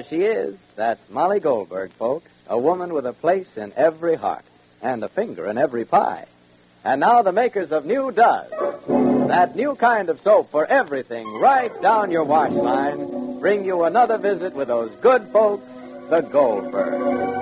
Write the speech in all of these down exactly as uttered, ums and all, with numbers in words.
she is. That's Molly Goldberg, folks. A woman with a place in every heart and a finger in every pie. And now the makers of New Does. That new kind of soap for everything right down your wash line bring you another visit with those good folks, the Goldbergs.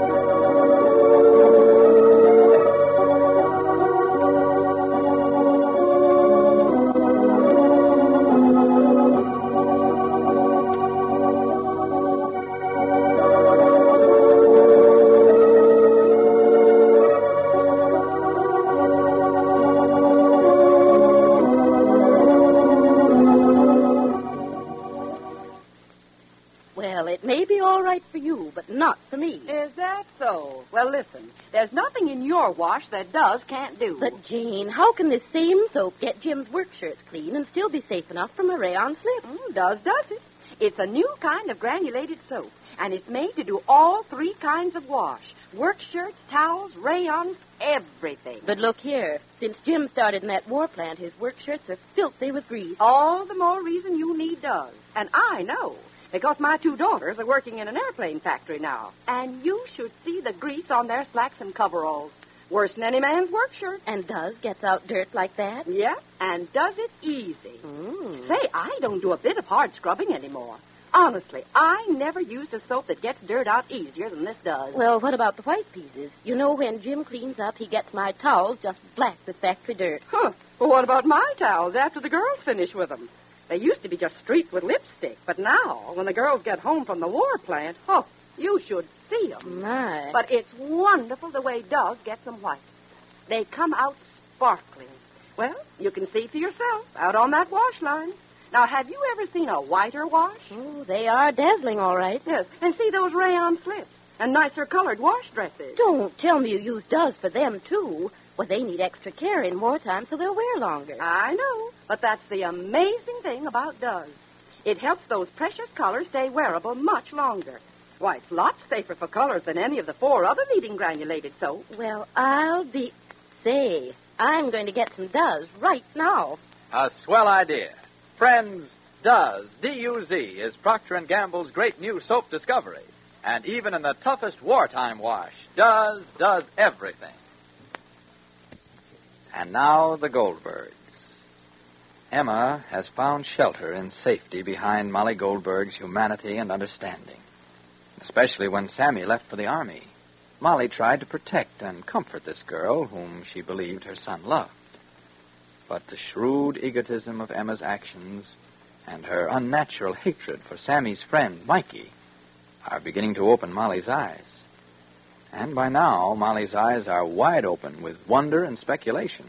Not for me. Is that so? Well, listen, there's nothing in your wash that Does can't do. But, Jane, how can this same soap get Jim's work shirts clean and still be safe enough from a rayon slip? Mm, Does does it. It's a new kind of granulated soap, and it's made to do all three kinds of wash. Work shirts, towels, rayons, everything. But look here. Since Jim started in that war plant, his work shirts are filthy with grease. All the more reason you need Does. And I know. Because my two daughters are working in an airplane factory now. And you should see the grease on their slacks and coveralls. Worse than any man's work shirt. And Does gets out dirt like that? Yeah, and does it easy. Mm. Say, I don't do a bit of hard scrubbing anymore. Honestly, I never used a soap that gets dirt out easier than this does. Well, what about the white pieces? You know, when Jim cleans up, he gets my towels just black with factory dirt. Huh. Well, what about my towels after the girls finish with them? They used to be just streaked with lipstick, but now, when the girls get home from the war plant, oh, you should see them. My. But it's wonderful the way Does gets them white. They come out sparkling. Well, you can see for yourself out on that wash line. Now, have you ever seen a whiter wash? Oh, they are dazzling, all right. Yes, and see those rayon slips and nicer colored wash dresses. Don't tell me you use Does for them, too. Well, they need extra care in wartime, so they'll wear longer. I know, but that's the amazing thing about Does. It helps those precious colors stay wearable much longer. Why, it's lots safer for colors than any of the four other leading granulated soaps. Well, I'll be... Say, I'm going to get some Does right now. A swell idea. Friends, Does, D U Z, is Procter and Gamble's great new soap discovery. And even in the toughest wartime wash, Does does everything. And now the Goldbergs. Emma has found shelter and safety behind Molly Goldberg's humanity and understanding. Especially when Sammy left for the Army, Molly tried to protect and comfort this girl whom she believed her son loved. But the shrewd egotism of Emma's actions and her unnatural hatred for Sammy's friend, Mikey, are beginning to open Molly's eyes. And by now, Molly's eyes are wide open with wonder and speculation.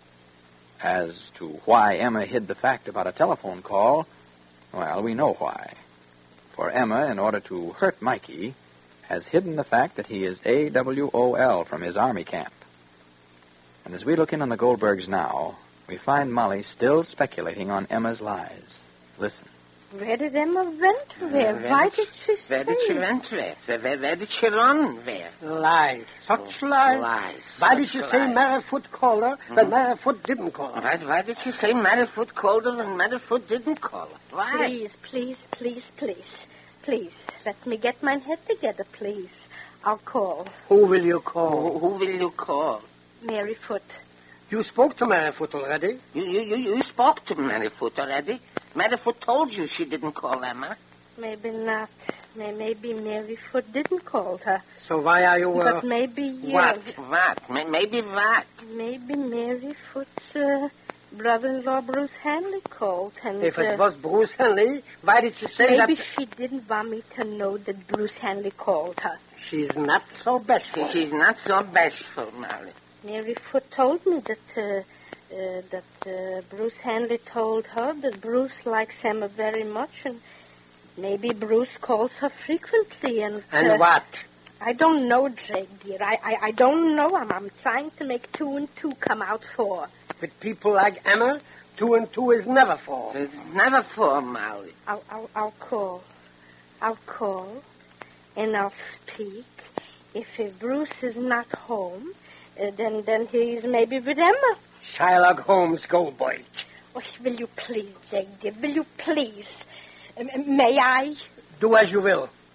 As to why Emma hid the fact about a telephone call, well, we know why. For Emma, in order to hurt Mikey, has hidden the fact that he is A W O L from his Army camp. And as we look in on the Goldbergs now, we find Molly still speculating on Emma's lies. Listen. Where did Emma went? Where? Uh, Why did she say? Where did she went? Where? Where, where, where did she run? Where? Lies. Such lies. Lies. Why did Such she lies. say Merrifoot called her when Hmm? Merrifoot didn't call her? Why, why did she say Merrifoot called her and Merrifoot didn't call her? Why? Please, please, please, please. Please, let me get my head together, please. I'll call. Who will you Who, call? who will you call? Mary Foot. You spoke to Merrifoot already. You, you, you, you spoke to Merrifoot already. Merrifoot told you she didn't call Emma. Maybe not. May- Maybe Mary Foot didn't call her. So why are you... Uh, But maybe you. what? What? May- Maybe what? Maybe Mary Foot's uh, brother-in-law Bruce Hanley called. And, if it uh, was Bruce Henley, why did she say maybe that... she didn't want me to know that Bruce Hanley called her. She's not so bashful. She, she's not so bashful, Molly. Mary Foot told me that uh, uh, that uh, Bruce Hanley told her that Bruce likes Emma very much, and maybe Bruce calls her frequently. And And uh, what? I don't know, Drake, dear. I, I, I don't know. I'm, I'm trying to make two and two come out four. With people like Emma, two and two is never four. It's never for Molly. I'll, I'll, I'll call. I'll call, and I'll speak. If, if Bruce is not home, uh, then then he's maybe with Emma. Shylock Holmes, Goldberg. Oh, will you please, Jake, dear? Will you please? Uh, may I? Do as you will.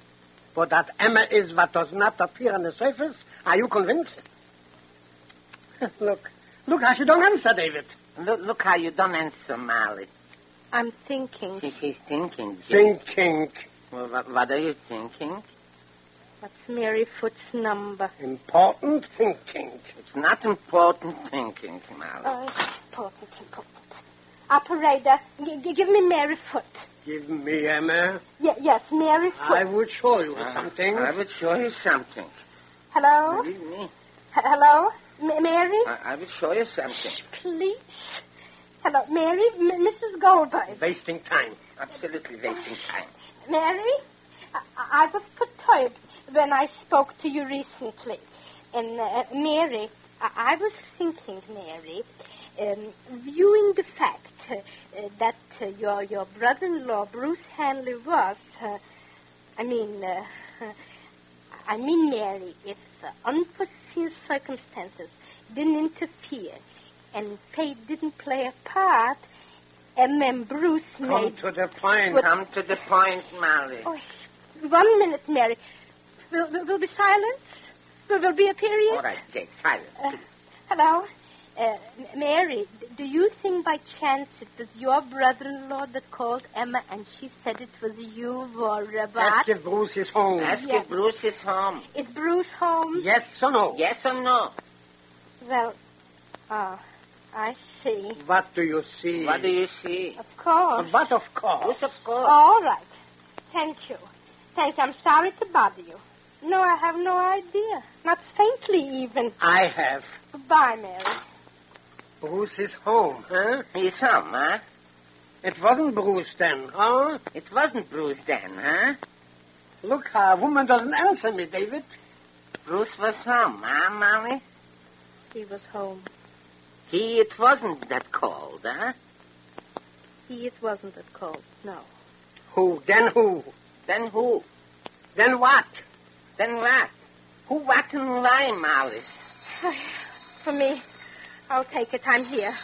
But that Emma is what does not appear on the surface, are you convinced? Look, look how she don't answer, David. Look, look how you don't answer, Molly. I'm thinking. She, she's thinking, Jim. Thinking. Well, what, what are you thinking? What's Mary Foot's number? Important thinking. It's not important thinking, Molly. Oh, important, important. Operator, g- g- give me Mary Foot. Give me Emma. Y- yes, Mary Foot. I would show you Uh, something. I would show you something. Hello? Believe me. H- hello? M- Mary? I, I will show you something. Shh, please. Hello, Mary? M- Missus Goldberg. Wasting time. Absolutely wasting time. Mary? I-, I was perturbed when I spoke to you recently. And, uh, Mary, I-, I was thinking, Mary, um, viewing the fact uh, uh, that uh, your your brother-in-law, Bruce Hanley, was, uh, I mean, uh, I mean, Mary, if uh, unforeseen circumstances didn't interfere and fate didn't play a part, Emma and Bruce Come made... to the point. What- Come to the point, Molly. Oh, one minute, Mary. Will, will, will be silence? Will there be a period? All right, Jake, silence. Uh, hello? Uh, M- Mary, d- do you think by chance it was your brother-in-law that called Emma and she said it was you or uh, what? Ask if Bruce is home. Ask Yeah. if Bruce is home. Is Bruce home? Yes or no? Yes or no? Well, oh, I see. What do you see? What do you see? Of course. But of course. Yes, of course. All right. Thank you. Thank you. I'm sorry to bother you. No, I have no idea. Not faintly even. I have. Goodbye, Mary. Bruce is home, huh? He's home, huh? It wasn't Bruce then, huh? It wasn't Bruce then, huh? Look how a woman doesn't answer me, David. Bruce was home, huh, Molly? He was home. He, it wasn't that cold, huh? He, it wasn't that cold. No. Who? Then who? Then who? Then what? Then what? Who, what, and why, Molly? For me, I'll take it. I'm here.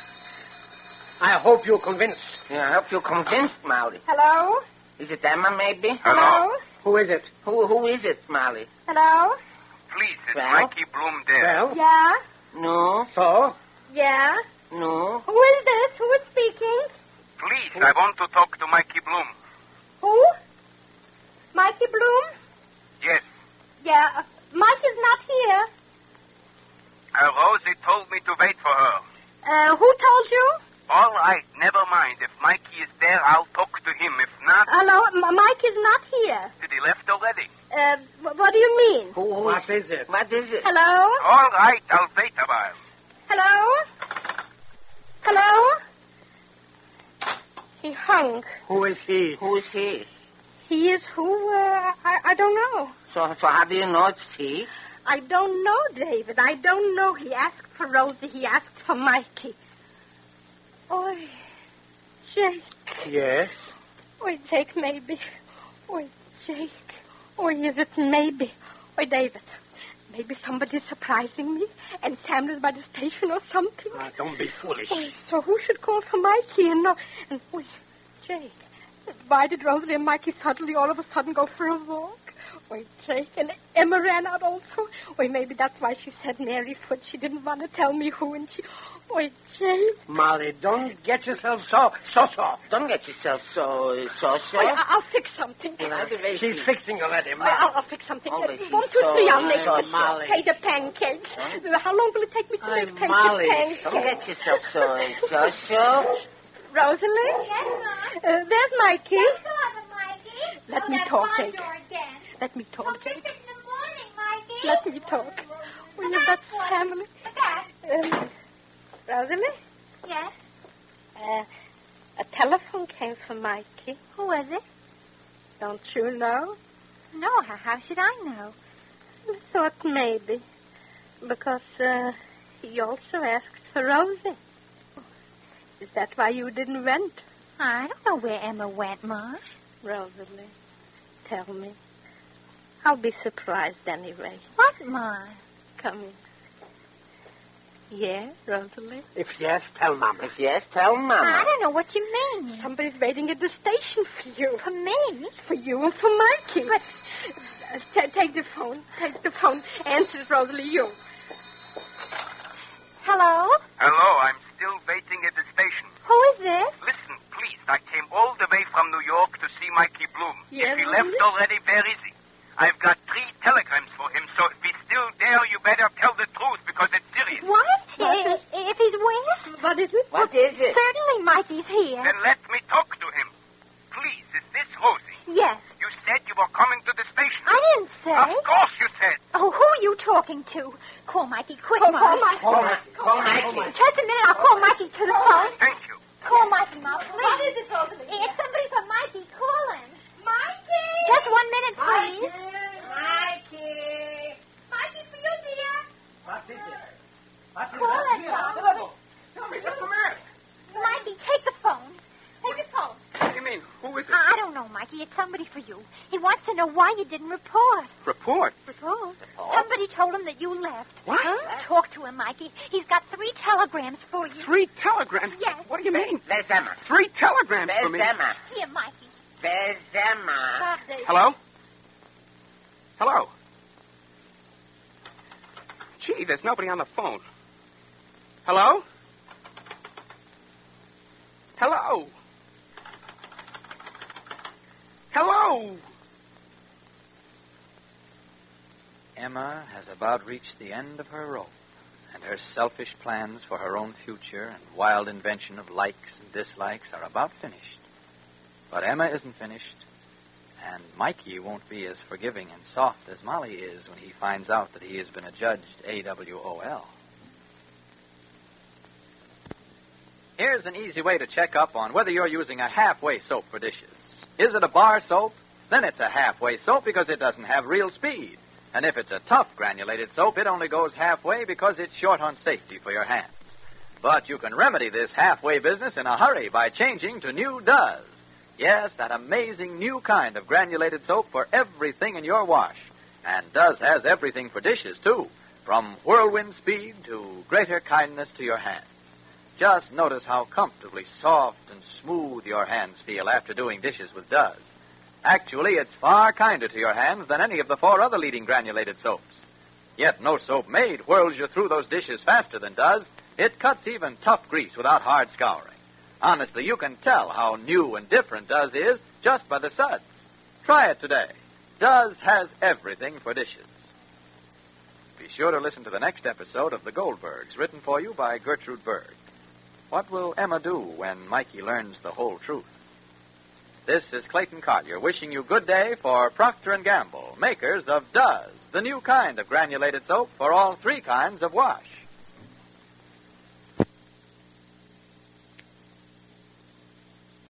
I hope you're convinced. Yeah, I hope you're convinced, Molly. Hello? Is it Emma, maybe? Hello? Who is it? Who, who is it, Molly? Hello? Please, it's Well? Mikey Bloom there. Well, Yeah? No, so? Yeah? no. Who is this? Who is speaking? Please, I want to talk to Mikey Bloom. Who? Mikey Bloom? Yes. Yeah. uh, Mike is not here. Uh, Rosie told me to wait for her. Uh, who told you? All right, never mind. If Mikey is there, I'll talk to him. If not, Hello? M- Mike is not here. did he left already? Uh, wh- what do you mean? Who, who What is it? What is it? Hello? All right, I'll wait a while. Hello? Hello? He hung. Who is he? Who is he? He is who? Uh, I, I don't know. So, so how do you know it's he? I don't know, David. I don't know. He asked for Rosie. He asked for Mikey. Oi, Jake. Yes. Oi, Jake, maybe. Oi, Jake. Oi, is it maybe? Oi, David. Maybe somebody's surprising me, and Sam is by the station or something. Ah, don't be foolish. Oi, so who should call for Mikey and no... And, oi, Jake, why did Rosalie and Mikey suddenly all of a sudden go for a walk? Oi, Jake, and Emma ran out also. Oi, maybe that's why she said Mary Foot. She didn't want to tell me who, and she... Oi, Jake. Molly, don't get yourself so, so, so. Don't get yourself so, so, so. Oi, I- I'll fix something. You know, the way She's she- fixing already, Oi, Molly. I'll, I'll fix something. Oh, Uh, but she's One, two, so three, I'll make nice. the Molly. Hey, the pancakes. Uh, How long will it take me to Ay, make pancakes? Molly. pancakes? Don't get yourself so, so, so. Rosalie? Yes, Mom. Uh, there's Mikey. Yes, Mother, Mikey. Let oh, me that's talk, my Jake. door again. Let me I'll talk, fix Jake. it in the morning, Mikey. Let me talk. Will you that's family? Okay. Um, Rosalie? Yes. Uh, a telephone came for Mikey. Who was it? Don't you know? No, how, how should I know? I thought maybe. Because uh, he also asked for Rosie. Is that why you didn't went? I don't know where Emma went, Ma. Rosalie, tell me. I'll be surprised anyway. What, Ma? Come in. Yeah, Rosalie? If yes, tell Mama. If yes, tell I Mama. don't know what you mean. Somebody's waiting at the station for you. For me? For you and for Mikey. But Uh, t- take the phone. Take the phone. Answer, Rosalie, you. Hello? Hello, I'm still waiting at the station. Who is this? Listen, please, I came all the way from New York to see Mikey Bloom. Yes, if he Rosalie? left already, where is he? I've got three telegrams for him, so if he's still there, you better tell the truth, because it's serious. What? If, if he's where? What is it? What is it? Certainly Mikey's here. Then let me talk to him. Please, is this Rosie? Yes. You said you were coming to the station. I didn't say. Of course you said. Oh, who are you talking to? Call Mikey quick, Call- Mom. call Mikey. Call, Ma- call Mikey. Just a minute. I'll call Mikey to the phone. Thank you. Call Mikey, Mom, please. What is it, Rosalie? It's somebody from Mikey calling. Mikey! Just one minute, please. Mikey! Mikey, for you, dear. What is it? What is Call that? it, Here, Tom. Philippo. Tell me, what's the matter? Mikey, take the phone. Take the phone. What do you mean? Who is it? I I don't know, Mikey. It's somebody for you. He wants to know why you didn't report. Report. Report? Somebody told him that you left. What? Huh? Talk to him, Mikey. He's got three telegrams for you. Three telegrams? Yes. What do you mean? Where's Emma? Three telegrams for Where's me? Emma? Here, Mikey. Where's Emma? Bob, they- Hello? Hello? Gee, there's nobody on the phone. Hello? Hello? Hello? Emma has about reached the end of her rope, and her selfish plans for her own future and wild invention of likes and dislikes are about finished. But Emma isn't finished, and Mikey won't be as forgiving and soft as Molly is when he finds out that he has been adjudged A W O L. Here's an easy way to check up on whether you're using a halfway soap for dishes. Is it a bar soap? Then it's a halfway soap because it doesn't have real speed. And if it's a tough granulated soap, it only goes halfway because it's short on safety for your hands. But you can remedy this halfway business in a hurry by changing to New Does. Yes, that amazing new kind of granulated soap for everything in your wash. And Does has everything for dishes, too, from whirlwind speed to greater kindness to your hands. Just notice how comfortably soft and smooth your hands feel after doing dishes with Does. Actually, it's far kinder to your hands than any of the four other leading granulated soaps. Yet no soap made whirls you through those dishes faster than Does. It cuts even tough grease without hard scouring. Honestly, you can tell how new and different Does is just by the suds. Try it today. Does has everything for dishes. Be sure to listen to the next episode of The Goldbergs, written for you by Gertrude Berg. What will Emma do when Mikey learns the whole truth? This is Clayton Collier wishing you good day for Procter and Gamble, makers of Does, the new kind of granulated soap for all three kinds of wash.